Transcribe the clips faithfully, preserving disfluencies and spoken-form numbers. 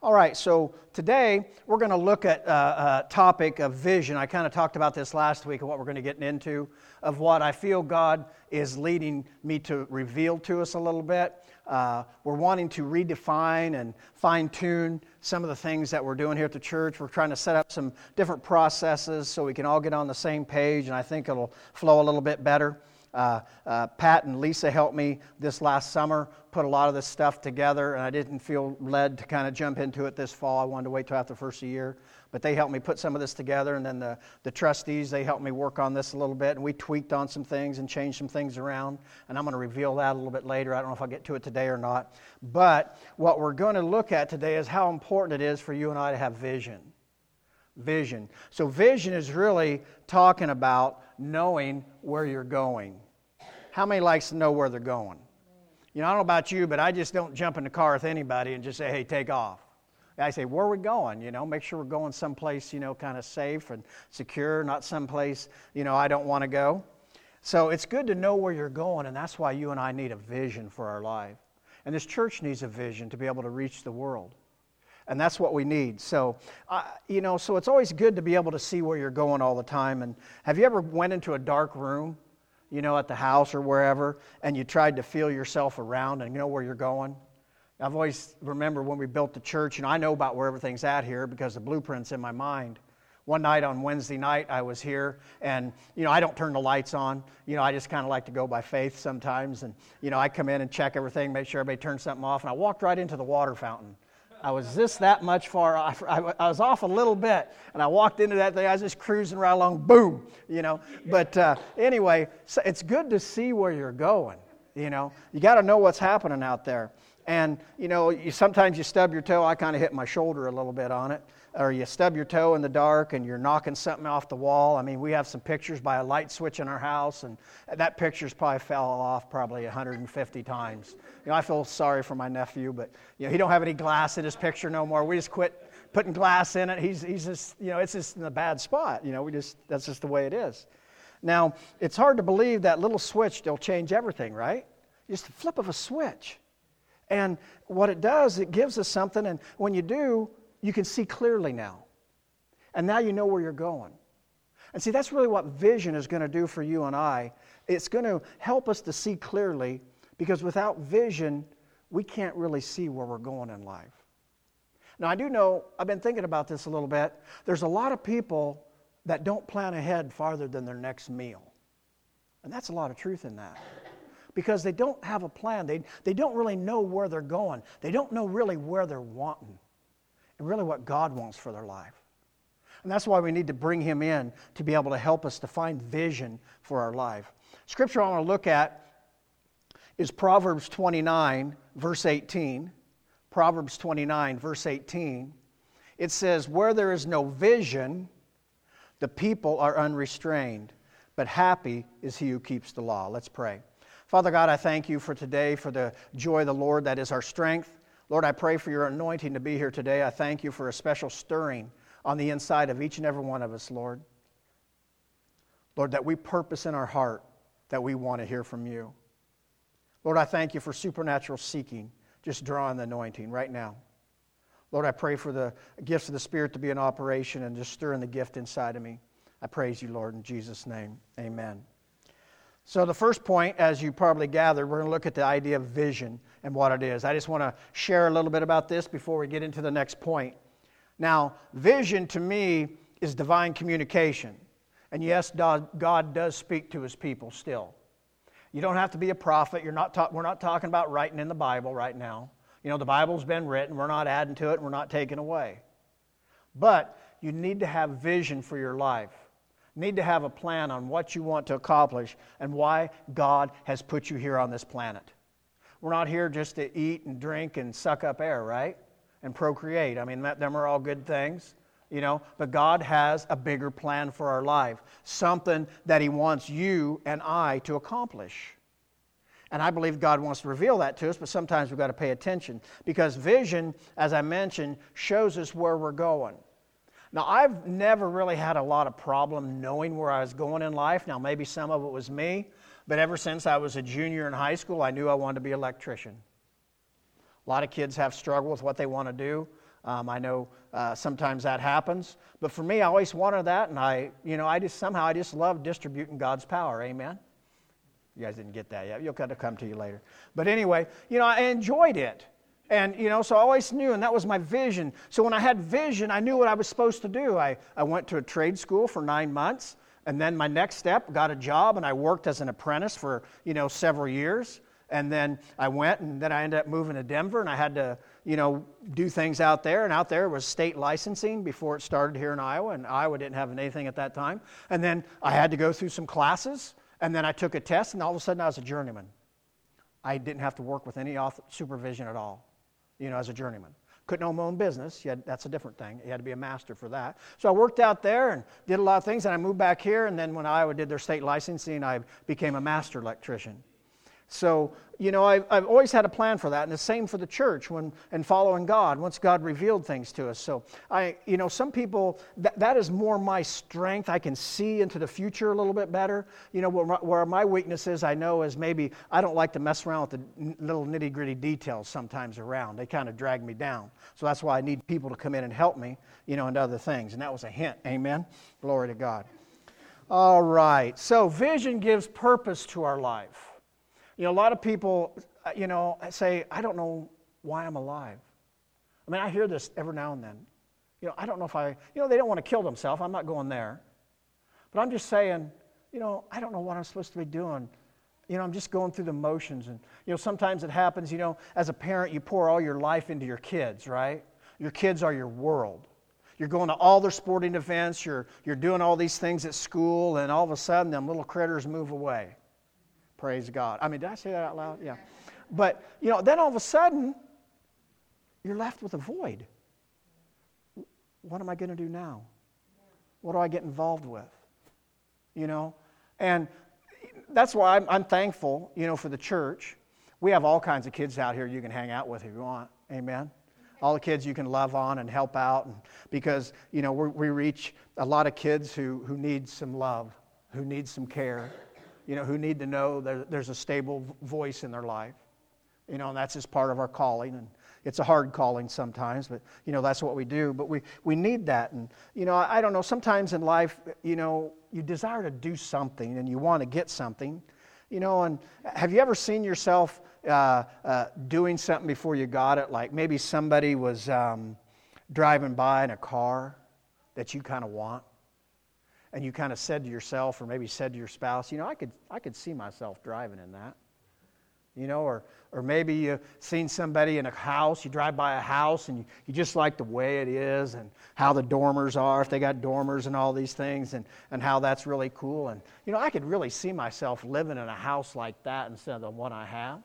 All right, so today we're going to look at a, a topic of vision. I kind of talked about this last week and what we're going to get into, of what I feel God is leading me to reveal to us a little bit. Uh, we're wanting to redefine and fine-tune some of the things that we're doing here at the church. We're trying to set up some different processes so we can all get on the same page, and I think it'll flow a little bit better. Uh, uh, Pat and Lisa helped me this last summer put a lot of this stuff together, and I didn't feel led to kind of jump into it this fall. I wanted to wait till after the first of the year, but they helped me put some of this together, and then the, the trustees, they helped me work on this a little bit, and we tweaked on some things and changed some things around, and I'm going to reveal that a little bit later. I don't know if I'll get to it today or not, but what we're going to look at today is how important it is for you and I to have vision. Vision. So vision is really talking about knowing where you're going. How many likes to know where they're going? You know, I don't know about you, but I just don't jump in the car with anybody and just say, hey, take off. I say, where are we going? You know, make sure we're going someplace, you know, kind of safe and secure, not someplace, you know, I don't want to go. So it's good to know where you're going, and that's why you and I need a vision for our life. And this church needs a vision to be able to reach the world. And that's what we need. So, uh, you know, so it's always good to be able to see where you're going all the time. And have you ever went into a dark room, you know, at the house or wherever, and you tried to feel yourself around and you know where you're going? I've always remember when we built the church, and I know about where everything's at here because the blueprint's in my mind. One night on Wednesday night, I was here, and, you know, I don't turn the lights on. You know, I just kind of like to go by faith sometimes, and, you know, I come in and check everything, make sure everybody turns something off, and I walked right into the water fountain. I was just that much far off. I, I was off a little bit, and I walked into that thing. I was just cruising right along, boom, you know. But uh, anyway, so it's good to see where you're going, you know. You got to know what's happening out there. And, you know, you sometimes you stub your toe. I kind of hit my shoulder a little bit on it. Or you stub your toe in the dark and you're knocking something off the wall. I mean, we have some pictures by a light switch in our house, and that picture's probably fell off probably one hundred fifty times. You know, I feel sorry for my nephew, but, you know, he don't have any glass in his picture no more. We just quit putting glass in it. He's he's just, you know, it's just in a bad spot. You know, we just, that's just the way it is. Now, it's hard to believe that little switch, they'll change everything, right? Just the flip of a switch. And what it does, it gives us something, and when you do, you can see clearly now. And now you know where you're going. And see, that's really what vision is going to do for you and I. It's going to help us to see clearly, because without vision, we can't really see where we're going in life. Now, I do know, I've been thinking about this a little bit. There's a lot of people that don't plan ahead farther than their next meal. And that's a lot of truth in that. Because they don't have a plan. They, they don't really know where they're going. They don't know really where they're wanting. And really what God wants for their life. And that's why we need to bring Him in to be able to help us to find vision for our life. Scripture I want to look at is Proverbs twenty-nine, verse eighteen. Proverbs twenty-nine, verse eighteen. It says, where there is no vision, the people are unrestrained, but happy is he who keeps the law. Let's pray. Father God, I thank you for today, for the joy of the Lord that is our strength. Lord, I pray for your anointing to be here today. I thank you for a special stirring on the inside of each and every one of us, Lord. Lord, that we purpose in our heart that we want to hear from you. Lord, I thank you for supernatural seeking, just drawing the anointing right now. Lord, I pray for the gifts of the Spirit to be in operation and just stirring the gift inside of me. I praise you, Lord, in Jesus' name. Amen. So the first point, as you probably gathered, we're going to look at the idea of vision and what it is. I just want to share a little bit about this before we get into the next point. Now, vision to me is divine communication. And yes, God does speak to His people still. You don't have to be a prophet. You're not ta- we're not talking about writing in the Bible right now. You know, the Bible's been written. We're not adding to it, and we're not taking away. But you need to have vision for your life. Need to have a plan on what you want to accomplish and why God has put you here on this planet. We're not here just to eat and drink and suck up air, right? And procreate. I mean, that, them are all good things, you know. But God has a bigger plan for our life. Something that He wants you and I to accomplish. And I believe God wants to reveal that to us, but sometimes we've got to pay attention. Because vision, as I mentioned, shows us where we're going. Now, I've never really had a lot of problem knowing where I was going in life. Now, maybe some of it was me, but ever since I was a junior in high school, I knew I wanted to be an electrician. A lot of kids have struggled with what they want to do. Um, I know uh, sometimes that happens, but for me, I always wanted that, and I, you know, I just somehow I just love distributing God's power. Amen. You guys didn't get that yet. You'll have to come to you later. But anyway, you know, I enjoyed it. And, you know, so I always knew, and that was my vision. So when I had vision, I knew what I was supposed to do. I, I went to a trade school for nine months, and then my next step, got a job, and I worked as an apprentice for, you know, several years. And then I went, and then I ended up moving to Denver, and I had to, you know, do things out there. And out there was state licensing before it started here in Iowa, and Iowa didn't have anything at that time. And then I had to go through some classes. And then I took a test, and all of a sudden I was a journeyman. I didn't have to work with any author, supervision at all, you know, as a journeyman. Couldn't own my own business. You had, that's a different thing. You had to be a master for that. So I worked out there and did a lot of things, and I moved back here, and then when Iowa did their state licensing, I became a master electrician. So, you know, I've, I've always had a plan for that, and the same for the church when and following God, once God revealed things to us. So, I, you know, some people, that, that is more my strength. I can see into the future a little bit better. You know, where my, where my weakness is, I know, is maybe I don't like to mess around with the little nitty-gritty details sometimes around. They kind of drag me down. So that's why I need people to come in and help me, you know, and other things. And that was a hint. Amen? Glory to God. All right. So vision gives purpose to our life. You know, a lot of people, you know, say, I don't know why I'm alive. I mean, I hear this every now and then. You know, I don't know if I, you know, they don't want to kill themselves. I'm not going there. But I'm just saying, you know, I don't know what I'm supposed to be doing. You know, I'm just going through the motions. And, you know, sometimes it happens, you know, as a parent, you pour all your life into your kids, right? Your kids are your world. You're going to all their sporting events. You're, you're doing all these things at school. And all of a sudden, them little critters move away. Praise God. I mean, did I say that out loud? Yeah. But, you know, then all of a sudden, you're left with a void. What am I going to do now? What do I get involved with? You know? And that's why I'm, I'm thankful, you know, for the church. We have all kinds of kids out here you can hang out with if you want. Amen? All the kids you can love on and help out. And because, you know, we're, we reach a lot of kids who, who need some love, who need some care. You know, who need to know that there's a stable voice in their life. You know, and that's just part of our calling. And it's a hard calling sometimes, but, you know, that's what we do. But we, we need that. And, you know, I, I don't know, sometimes in life, you know, you desire to do something and you want to get something. You know, and have you ever seen yourself uh, uh, doing something before you got it? Like maybe somebody was um, driving by in a car that you kind of want. And you kind of said to yourself, or maybe said to your spouse, you know, I could I could see myself driving in that. You know, or or maybe you've seen somebody in a house, you drive by a house and you, you just like the way it is and how the dormers are, if they got dormers and all these things, and, and how that's really cool. And, you know, I could really see myself living in a house like that instead of the one I have.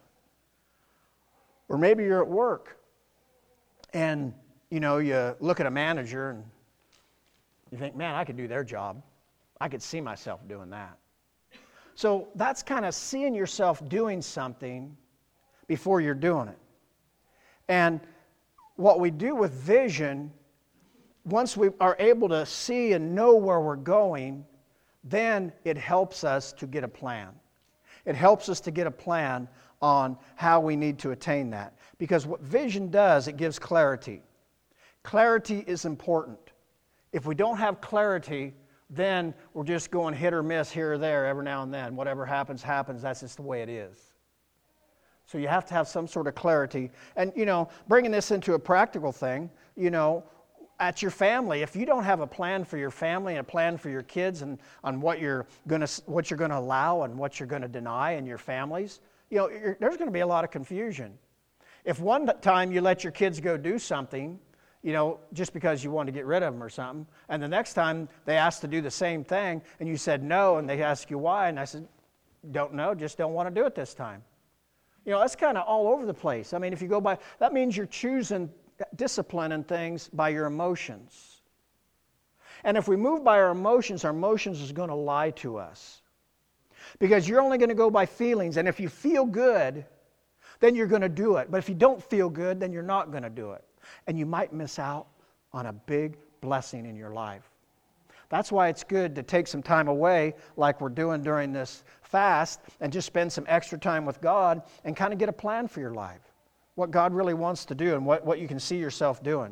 Or maybe you're at work and, you know, you look at a manager and you think, man, I could do their job. I could see myself doing that. So that's kind of seeing yourself doing something before you're doing it. And what we do with vision, once we are able to see and know where we're going, then it helps us to get a plan. It helps us to get a plan on how we need to attain that. Because what vision does, it gives clarity. Clarity is important. If we don't have clarity, then we're just going hit or miss here or there every now and then. Whatever happens, happens. That's just the way it is. So you have to have some sort of clarity. And, you know, bringing this into a practical thing, you know, at your family, if you don't have a plan for your family and a plan for your kids and on what you're going to what you're going to allow and what you're going to deny in your families, you know, there's going to be a lot of confusion. If one time you let your kids go do something, you know, just because you want to get rid of them or something, and the next time they ask to do the same thing, and you said no, and they ask you why, and I said, don't know, just don't want to do it this time. You know, that's kind of all over the place. I mean, if you go by, that means you're choosing discipline and things by your emotions. And if we move by our emotions, our emotions is going to lie to us. Because you're only going to go by feelings, and if you feel good, then you're going to do it. But if you don't feel good, then you're not going to do it. And you might miss out on a big blessing in your life. That's why it's good to take some time away, like we're doing during this fast, and just spend some extra time with God and kind of get a plan for your life. What God really wants to do and what, what you can see yourself doing.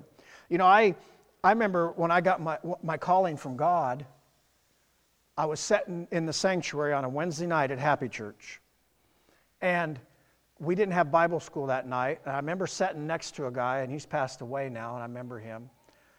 You know, I, I remember when I got my, my calling from God, I was sitting in the sanctuary on a Wednesday night at Happy Church. And we didn't have Bible school that night. And I remember sitting next to a guy, and he's passed away now, and I remember him.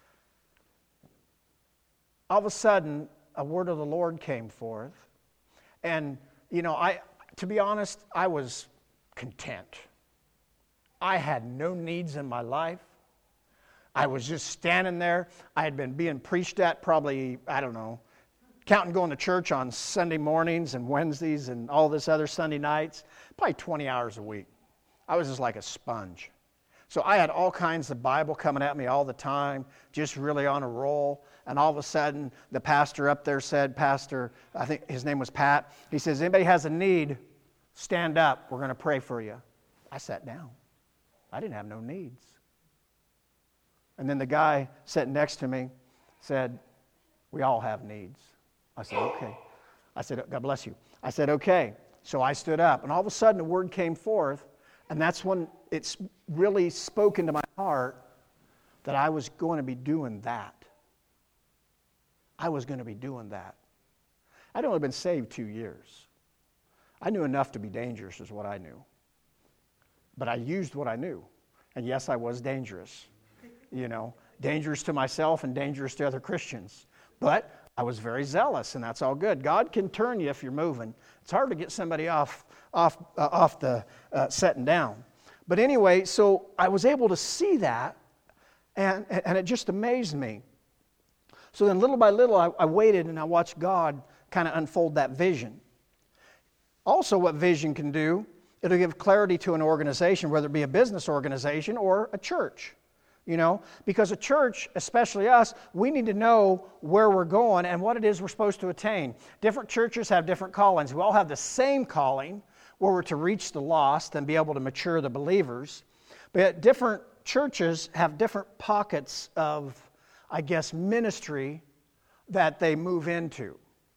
All of a sudden, a word of the Lord came forth. And, you know, I, to be honest, I was content. I had no needs in my life. I was just standing there. I had been being preached at probably, I don't know, counting going to church on Sunday mornings and Wednesdays and all this other Sunday nights, probably twenty hours a week. I was just like a sponge. So I had all kinds of Bible coming at me all the time, just really on a roll. And all of a sudden, the pastor up there said, Pastor, I think his name was Pat, he says, anybody has a need, stand up. We're going to pray for you. I sat down. I didn't have no needs. And then the guy sitting next to me said, we all have needs. I said, okay. I said, God bless you. I said, okay. So I stood up, and all of a sudden a word came forth, and that's when it's really spoken to my heart that I was going to be doing that. I was going to be doing that. I'd only been saved two years. I knew enough to be dangerous is what I knew. But I used what I knew. And yes, I was dangerous. You know, dangerous to myself and dangerous to other Christians. But I was very zealous, and that's all good. God can turn you if you're moving. It's hard to get somebody off off uh, off the uh, setting down. But anyway, so I was able to see that, and and it just amazed me. So then little by little, I, I waited and I watched God kind of unfold that vision. Also, what vision can do, it'll give clarity to an organization, whether it be a business organization or a church. You know, because a church, especially us, we need to know where we're going and what it is we're supposed to attain. Different churches have different callings. We all have the same calling, where we're to reach the lost and be able to mature the believers. But different churches have different pockets of, I guess, ministry that they move into.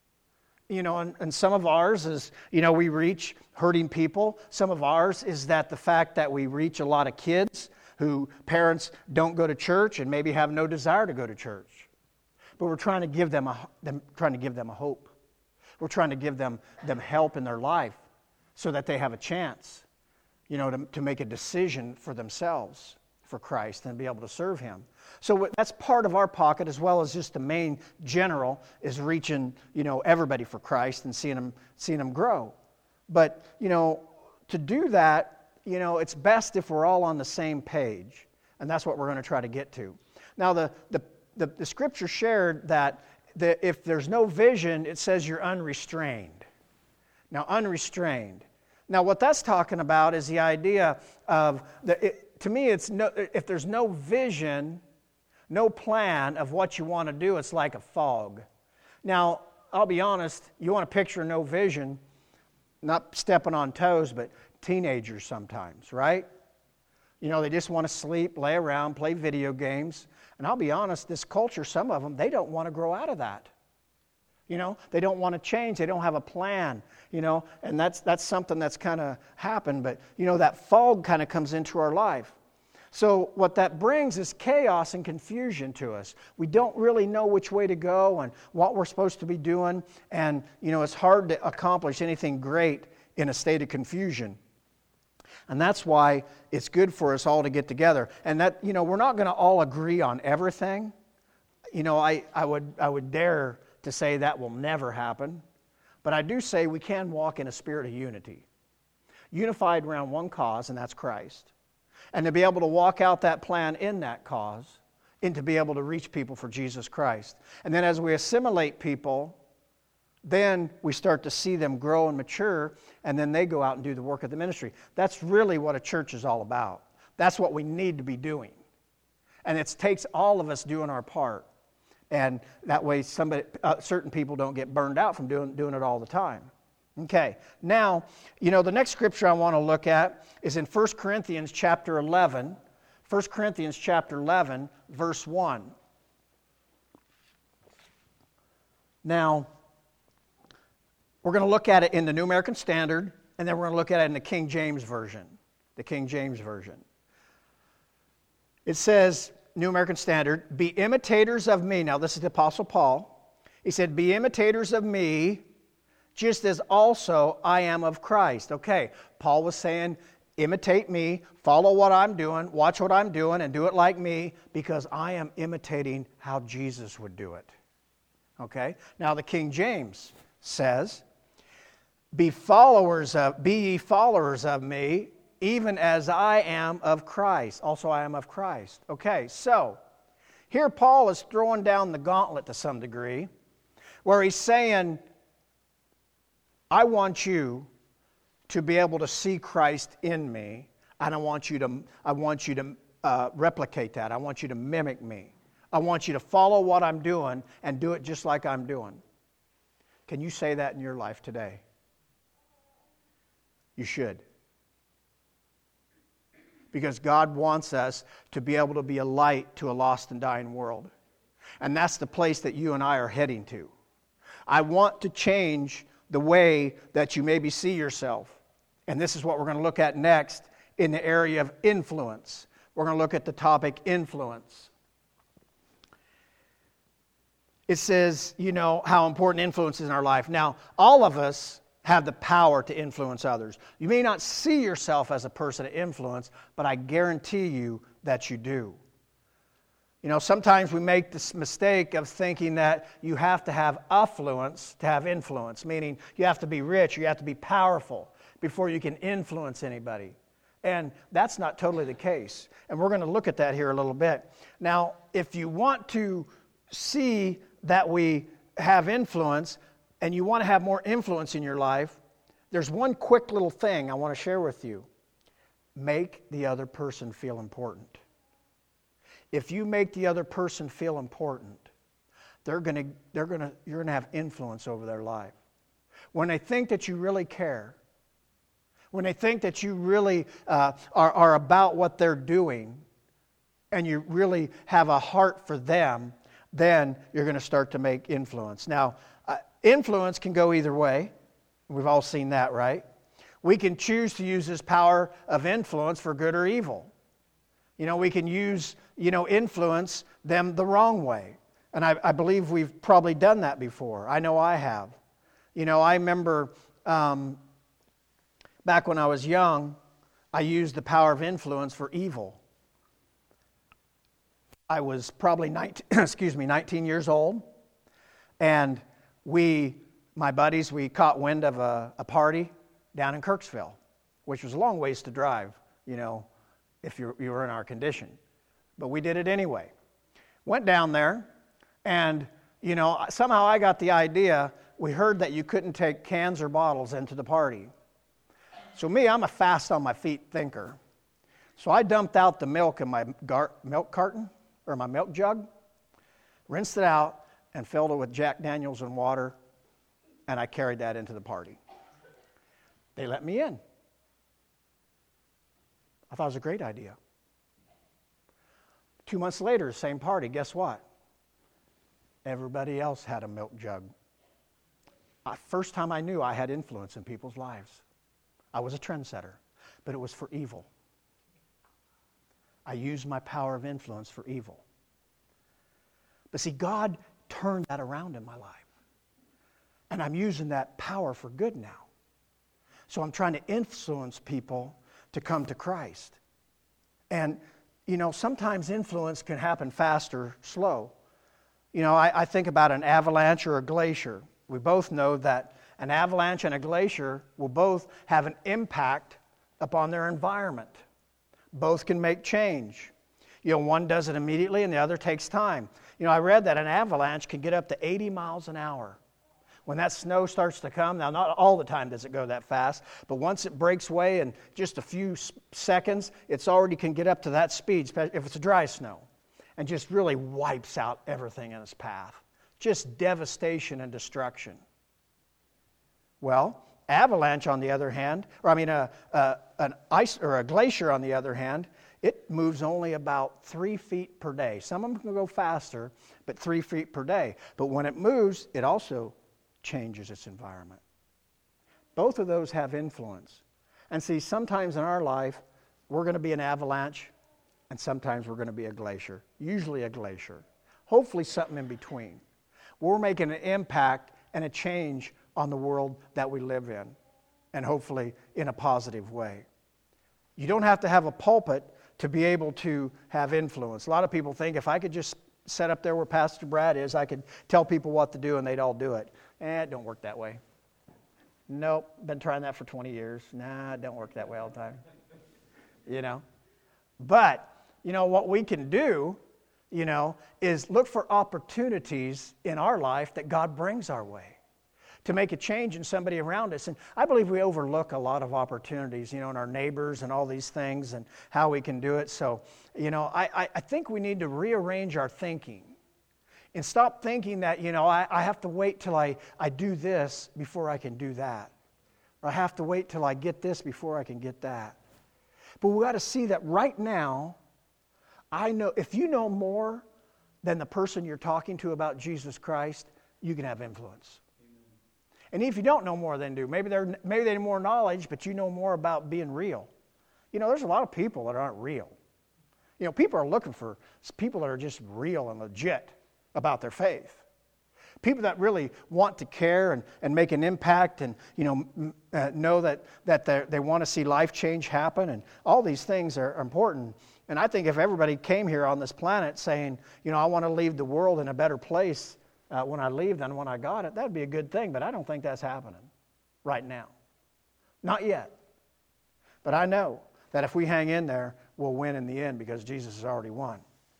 You know, and, and some of ours is, you know, we reach hurting people. Some of ours is that the fact that we reach a lot of kids who parents don't go to church and maybe have no desire to go to church. But we're trying to give them a, them, trying to give them a hope. We're trying to give them, them help in their life so that they have a chance, you know, to, to make a decision for themselves for Christ and be able to serve Him. So that's part of our pocket, as well as just the main general is reaching, you know, everybody for Christ and seeing them, seeing them grow. But, you know, to do that, you know, it's best if we're all on the same page. And that's what we're going to try to get to. Now, the, the, the, the scripture shared that the, if there's no vision, it says you're unrestrained. Now, unrestrained. Now, what that's talking about is the idea of, the, it, to me, it's no, if there's no vision, no plan of what you want to do, it's like a fog. Now, I'll be honest, you want to picture no vision, not stepping on toes, but teenagers sometimes, right? You know, they just want to sleep, lay around, play video games. And I'll be honest, this culture, some of them, they don't want to grow out of that. You know, they don't want to change. They don't have a plan, you know, and that's that's something that's kind of happened. But, you know, that fog kind of comes into our life. So what that brings is chaos and confusion to us. We don't really know which way to go and what we're supposed to be doing. And, you know, it's hard to accomplish anything great in a state of confusion. And that's why it's good for us all to get together. And that, you know, we're not going to all agree on everything. You know, I, I would I would dare to say that will never happen. But I do say we can walk in a spirit of unity. Unified around one cause, and that's Christ. And to be able to walk out that plan in that cause, and to be able to reach people for Jesus Christ. And then as we assimilate people, then we start to see them grow and mature, and then they go out and do the work of the ministry. That's really what a church is all about. That's what we need to be doing. And it takes all of us doing our part. And that way somebody, uh, certain people don't get burned out from doing, doing it all the time. Okay, now, you know, the next scripture I want to look at is in First Corinthians chapter eleven. First Corinthians chapter eleven, verse one. Now, we're going to look at it in the New American Standard, and then we're going to look at it in the King James Version. The King James Version. It says, New American Standard, be imitators of me. Now, this is the Apostle Paul. He said, be imitators of me, just as also I am of Christ. Okay, Paul was saying, imitate me, follow what I'm doing, watch what I'm doing, and do it like me, because I am imitating how Jesus would do it. Okay? Now, the King James says, be followers of, be ye followers of me, even as I am of Christ. Also, I am of Christ. Okay, so here Paul is throwing down the gauntlet to some degree, where he's saying, I want you to be able to see Christ in me, and I want you to, I want you to uh, replicate that. I want you to mimic me. I want you to follow what I'm doing and do it just like I'm doing. Can you say that in your life today? You should. Because God wants us to be able to be a light to a lost and dying world. And that's the place that you and I are heading to. I want to change the way that you maybe see yourself. And this is what we're going to look at next in the area of influence. We're going to look at the topic influence. It says, you know, how important influence is in our life. Now, all of us have the power to influence others. You may not see yourself as a person of influence, but I guarantee you that you do. You know, sometimes we make this mistake of thinking that you have to have affluence to have influence, meaning you have to be rich, you have to be powerful before you can influence anybody. And that's not totally the case. And we're going to look at that here a little bit. Now, if you want to see that we have influence, and you want to have more influence in your life, there's one quick little thing I want to share with you. Make the other person feel important. If you make the other person feel important, they're going to, they're going to, you're going to have influence over their life. When they think that you really care, when they think that you really uh, are, are about what they're doing, and you really have a heart for them, then you're going to start to make influence. Now, uh, influence can go either way. We've all seen that, right? We can choose to use this power of influence for good or evil. You know, we can use, you know, influence them the wrong way. And I, I believe we've probably done that before. I know I have. You know, I remember um, back when I was young, I used the power of influence for evil. I was probably nineteen, excuse me, nineteen years old, and we, my buddies, we caught wind of a, a party down in Kirksville, which was a long ways to drive, you know, if you you were in our condition. But we did it anyway. Went down there, and, you know, somehow I got the idea, we heard that you couldn't take cans or bottles into the party. So me, I'm a fast on my feet thinker. So I dumped out the milk in my gar- milk carton, or my milk jug, rinsed it out, and filled it with Jack Daniels and water, and I carried that into the party. They let me in. I thought it was a great idea. Two months later, same party, guess what? Everybody else had a milk jug. Uh, first time I knew I had influence in people's lives. I was a trendsetter, but it was for evil. I used my power of influence for evil. But see, God turned that around in my life. And I'm using that power for good now. So I'm trying to influence people to come to Christ. And, you know, sometimes influence can happen fast or slow. You know, I, I think about an avalanche or a glacier. We both know that an avalanche and a glacier will both have an impact upon their environment. Both can make change. You know, one does it immediately and the other takes time. You know, I read that an avalanche can get up to eighty miles an hour. When that snow starts to come, now not all the time does it go that fast, but once it breaks away in just a few seconds, it's already can get up to that speed, if it's a dry snow, and just really wipes out everything in its path. Just devastation and destruction. Well, avalanche, on the other hand, or I mean, a, a, an ice or a glacier, on the other hand, it moves only about three feet per day. Some of them can go faster, but three feet per day. But when it moves, it also changes its environment. Both of those have influence. And see, sometimes in our life, we're going to be an avalanche, and sometimes we're going to be a glacier, usually a glacier. Hopefully something in between. We're making an impact and a change on the world that we live in, and hopefully in a positive way. You don't have to have a pulpit to be able to have influence. A lot of people think if I could just set up there where Pastor Brad is, I could tell people what to do and they'd all do it. Eh, it don't work that way. Nope, been trying that for twenty years. Nah, it don't work that way all the time. You know? But, you know, what we can do, you know, is look for opportunities in our life that God brings our way to make a change in somebody around us. And I believe we overlook a lot of opportunities, you know, in our neighbors and all these things and how we can do it. So, you know, I, I think we need to rearrange our thinking and stop thinking that, you know, I, I have to wait till I, I do this before I can do that. Or I have to wait till I get this before I can get that. But we got to see that right now, I know if you know more than the person you're talking to about Jesus Christ, you can have influence. And if you don't know more than do, maybe they're maybe they have more knowledge, but you know more about being real. You know, there's a lot of people that aren't real. You know, people are looking for people that are just real and legit about their faith. People that really want to care and, and make an impact and, you know, uh, know that, that they want to see life change happen. And all these things are, are important. And I think if everybody came here on this planet saying, you know, I want to leave the world in a better place uh, when I leave than when I got it, that would be a good thing. But I don't think that's happening right now. Not yet. But I know that if we hang in there, we'll win in the end because Jesus has already won.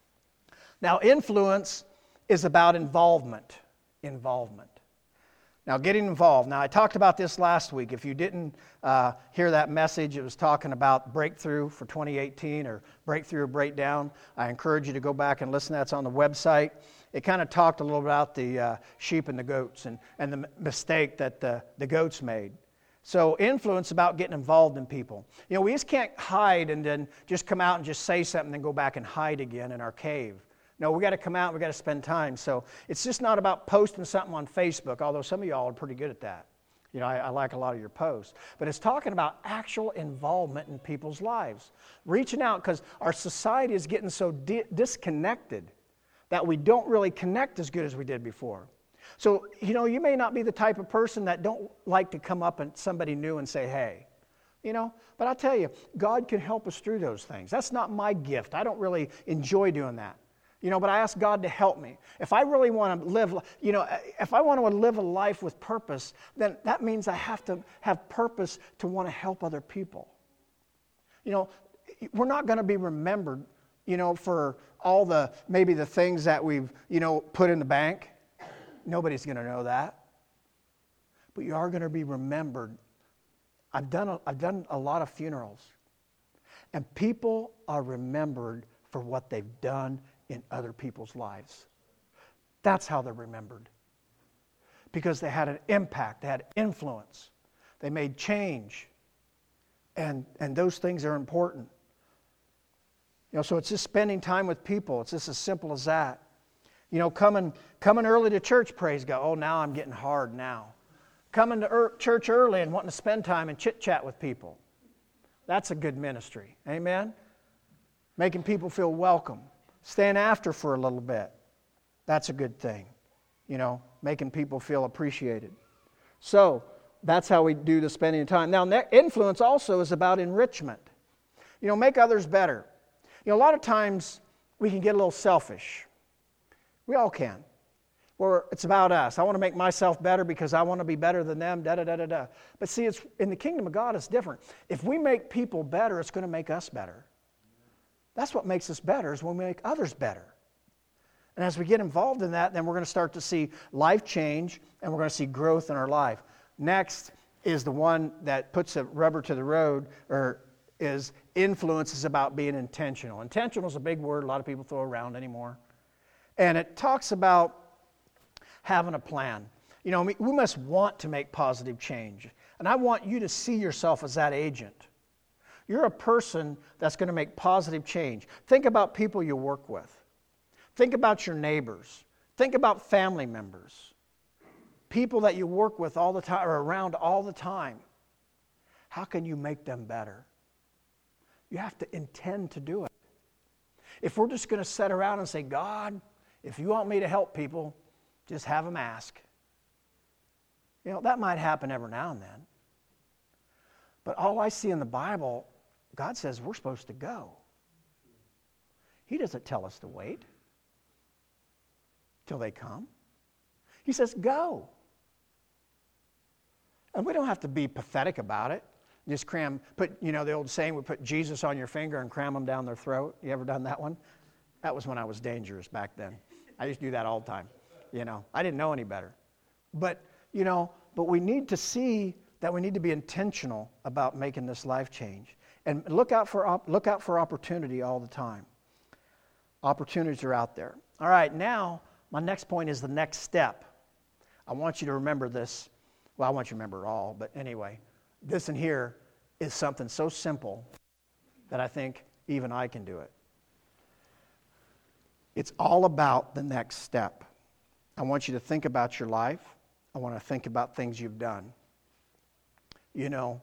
Now, influence is about involvement. Involvement. Now, getting involved. Now, I talked about this last week. If you didn't uh, hear that message, it was talking about breakthrough for twenty eighteen or breakthrough or breakdown. I encourage you to go back and listen. That's on the website. It kind of talked a little about the uh, sheep and the goats and, and the mistake that the, the goats made. So influence about getting involved in people. You know, we just can't hide and then just come out and just say something and then go back and hide again in our cave. No, we got to come out, we got to spend time. So it's just not about posting something on Facebook, although some of y'all are pretty good at that. You know, I, I like a lot of your posts. But it's talking about actual involvement in people's lives. Reaching out, because our society is getting so di- disconnected that we don't really connect as good as we did before. So, you know, you may not be the type of person that don't like to come up and somebody new and say, hey. You know, but I'll tell you, God can help us through those things. That's not my gift. I don't really enjoy doing that. You know, but I ask God to help me. If I really want to live, you know, if I want to live a life with purpose, then that means I have to have purpose to want to help other people. You know, we're not going to be remembered, you know, for all the, maybe the things that we've, you know, put in the bank. Nobody's going to know that. But you are going to be remembered. I've done a, I've done a lot of funerals. And people are remembered for what they've done in other people's lives. That's how they're remembered. Because they had an impact, they had influence, they made change. And, and those things are important. You know, so it's just spending time with people. It's just as simple as that. You know, coming, coming early to church, praise God. Oh, now I'm getting hard now. Coming to er- church early and wanting to spend time and chit-chat with people. That's a good ministry. Amen? Making people feel welcome. Staying after for a little bit. That's a good thing. You know, making people feel appreciated. So, that's how we do the spending of time. Now, influence also is about enrichment. You know, make others better. You know, a lot of times we can get a little selfish. We all can. Or it's about us. I want to make myself better because I want to be better than them, da-da-da-da-da. But see, it's in the kingdom of God, it's different. If we make people better, it's going to make us better. That's what makes us better, is when we make others better. And as we get involved in that, then we're going to start to see life change, and we're going to see growth in our life. Next is the one that puts a rubber to the road, or is influence is about being intentional. Intentional is a big word a lot of people throw around anymore. And it talks about having a plan. You know, we must want to make positive change. And I want you to see yourself as that agent. You're a person that's going to make positive change. Think about people you work with. Think about your neighbors. Think about family members. People that you work with all the time or around all the time. How can you make them better? You have to intend to do it. If we're just going to sit around and say, God, if you want me to help people, just have them ask. You know, that might happen every now and then. But all I see in the Bible, God says we're supposed to go. He doesn't tell us to wait till they come. He says, go. And we don't have to be pathetic about it. Just cram, put, you know, the old saying, we put Jesus on your finger and cram them down their throat. You ever done that one? That was when I was dangerous back then. I used to do that all the time. You know, I didn't know any better. But, you know, but we need to see that we need to be intentional about making this life change. And look out for op- look out for opportunity all the time. Opportunities are out there. All right, now, my next point is the next step. I want you to remember this. Well, I want you to remember it all, but anyway, this in here is something so simple that I think even I can do it. It's all about the next step. I want you to think about your life. I want to think about things you've done. You know,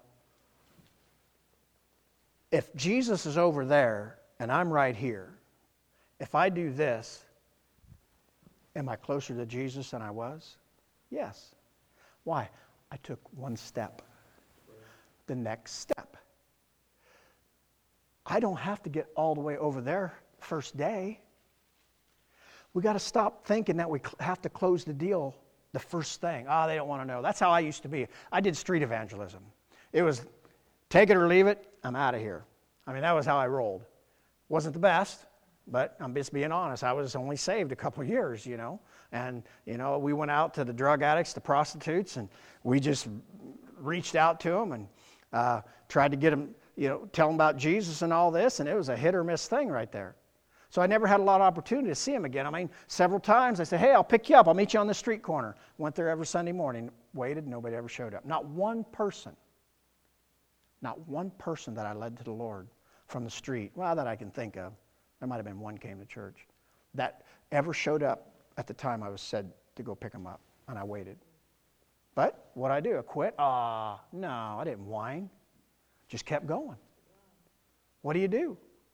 if Jesus is over there and I'm right here, if I do this, am I closer to Jesus than I was? Yes. Why? I took one step. The next step. I don't have to get all the way over there first day. We got to stop thinking that we have to close the deal the first thing. Oh, they don't want to know. That's how I used to be. I did street evangelism. It was take it or leave it, I'm out of here. I mean, that was how I rolled. Wasn't the best, but I'm just being honest. I was only saved a couple of years, you know. And, you know, we went out to the drug addicts, the prostitutes, and we just reached out to them and uh, tried to get them, you know, tell them about Jesus and all this, and it was a hit or miss thing right there. So I never had a lot of opportunity to see him again. I mean, several times I said, hey, I'll pick you up. I'll meet you on the street corner. Went there every Sunday morning, waited, nobody ever showed up. Not one person, not one person that I led to the Lord from the street, well, that I can think of. There might have been one came to church that ever showed up at the time I was said to go pick him up, and I waited. But what'd I do? I quit? Ah, uh, no, I didn't whine. Just kept going. What do you do?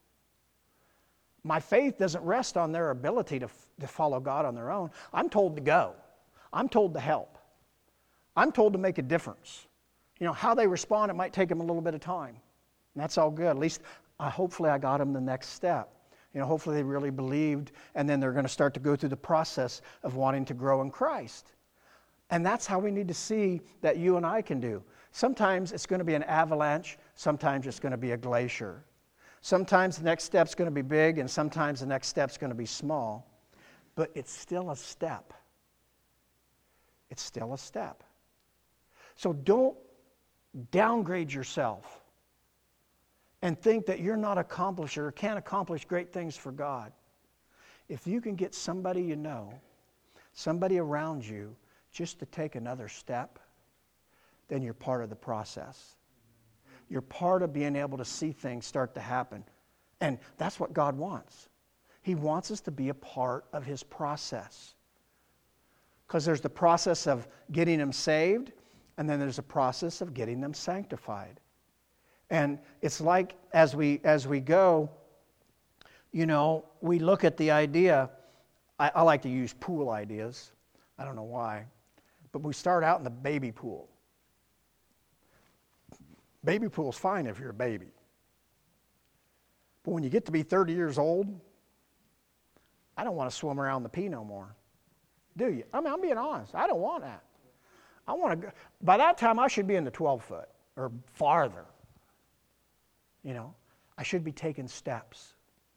My faith doesn't rest on their ability to, to follow God on their own. I'm told to go. I'm told to help. I'm told to make a difference. You know, how they respond, it might take them a little bit of time. And that's all good. At least, uh, hopefully I got them the next step. You know, hopefully they really believed, and then they're going to start to go through the process of wanting to grow in Christ. And that's how we need to see that you and I can do. Sometimes it's going to be an avalanche. Sometimes it's going to be a glacier. Sometimes the next step's going to be big, and sometimes the next step's going to be small. But it's still a step. It's still a step. So don't downgrade yourself and think that you're not accomplished or can't accomplish great things for God. If you can get somebody you know, somebody around you, just to take another step, then you're part of the process. You're part of being able to see things start to happen. And that's what God wants. He wants us to be a part of His process. Because there's the process of getting them saved, and then there's a process of getting them sanctified. And it's like as we as we go, you know, we look at the idea. I, I like to use pool ideas. I don't know why. But we start out in the baby pool. Baby pool's fine if you're a baby. But when you get to be thirty years old, I don't want to swim around the pee no more. Do you? I mean, I'm being honest. I don't want that. I want to go. By that time, I should be in the twelve foot or farther. You know, I should be taking steps.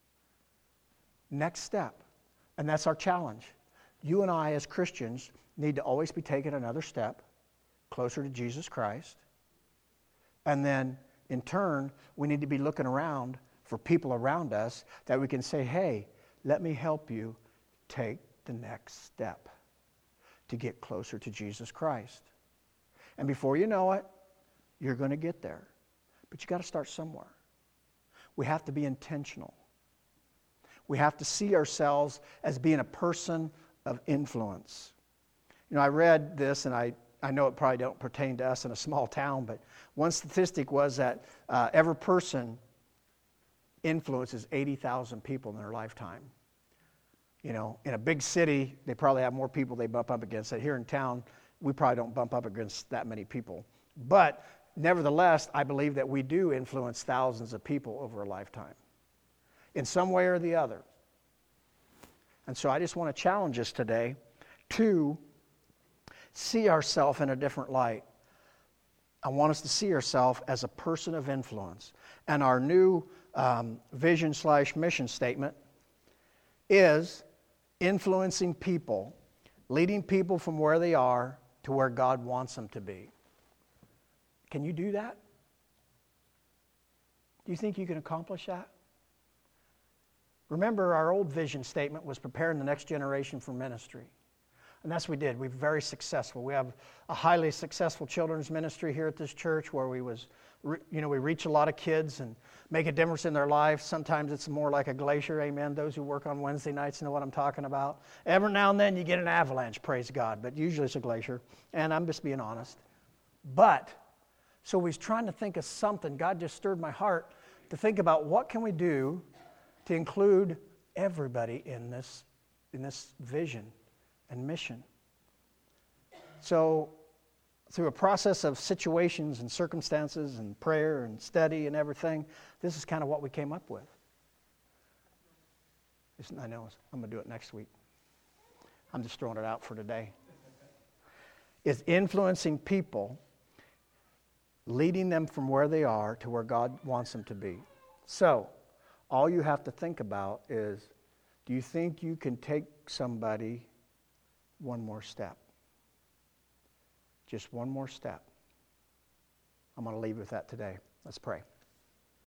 Next step. And that's our challenge. You and I as Christians need to always be taking another step closer to Jesus Christ. And then, in turn, we need to be looking around for people around us that we can say, hey, let me help you take the next step to get closer to Jesus Christ. And before you know it, you're going to get there. But you got to start somewhere. We have to be intentional. We have to see ourselves as being a person of influence. You know, I read this, and I, I know it probably don't pertain to us in a small town, but one statistic was that uh, every person influences eighty thousand people in their lifetime. You know, in a big city, they probably have more people they bump up against. Here in town, we probably don't bump up against that many people. But nevertheless, I believe that we do influence thousands of people over a lifetime in some way or the other. And so I just want to challenge us today to see ourselves in a different light. I want us to see ourselves as a person of influence. And our new um, vision slash mission statement is influencing people, leading people from where they are to where God wants them to be. Can you do that? Do you think you can accomplish that? Remember, our old vision statement was preparing the next generation for ministry. And that's what we did. We're very successful. We have a highly successful children's ministry here at this church where we was, you know, we reach a lot of kids and make a difference in their life. Sometimes it's more like a glacier, amen. Those who work on Wednesday nights know what I'm talking about. Every now and then you get an avalanche, praise God, but usually it's a glacier. And I'm just being honest. But, so we was trying to think of something. God just stirred my heart to think about what can we do to include everybody in this, in this vision and mission. So, through a process of situations and circumstances and prayer and study and everything, this is kind of what we came up with. It's, I know, I'm going to do it next week. I'm just throwing it out for today. It's influencing people, leading them from where they are to where God wants them to be. So, all you have to think about is, do you think you can take somebody one more step? Just one more step. I'm going to leave with that today. Let's pray.